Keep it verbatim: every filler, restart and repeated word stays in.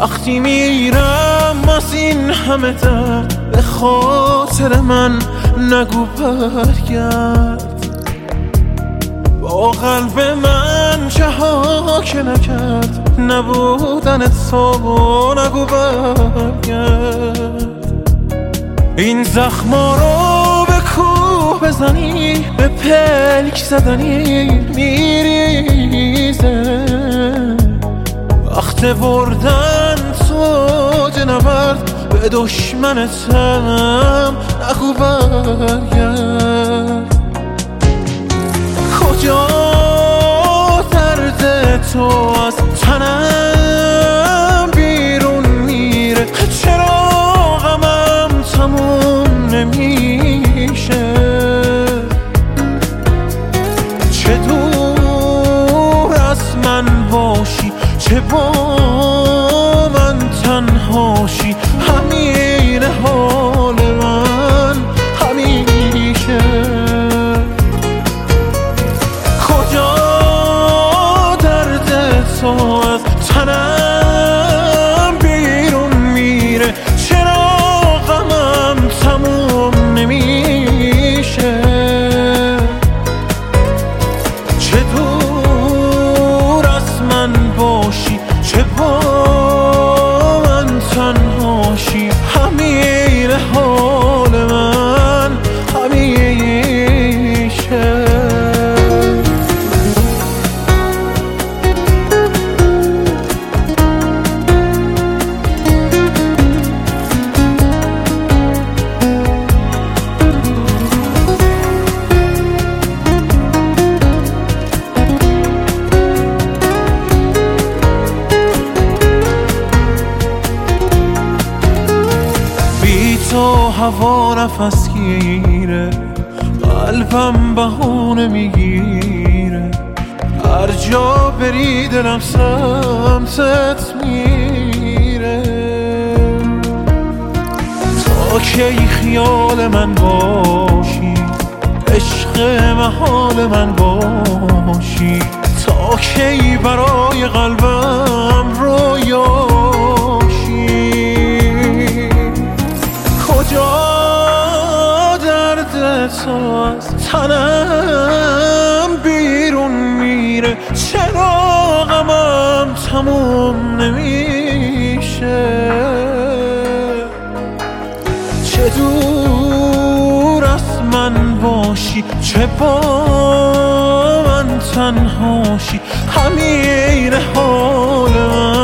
وقتی میرم از این همه درد به خاطر من نگو برگرد. با قلب من چه ها که نکرد نبودن تو نگو برگرد. این زخما رو به کوه بزنی به پلک زدنی میریزه. وقت بردن تو جنورد به دشمنتم نگو برگرد. کجا درد تو از تنم بیرون میره؟ چرا غمم تموم نمیشه؟ چه دور از من باشی چه با من تنهاشی، همین حال من همیشه. کجا درد تو از تنم بیرون میره؟ چرا غمم تموم نمیشه؟ چه دور از من باشی چه با من تنهاشی، همین حال من همیشه. تو هوا نفس گیره، قلبم بهونه میگیره. هر جا بری دلم سمتت میره. تا کی خیال من باشی، عشق محال من باشی؟ تا کی برای قلبم رویاشی؟ کجا درد تو از تنم بیرون میره؟ چرا غمم تموم نمیشه؟ چه دور از من باشی چه با من تنهاشی، همین حال من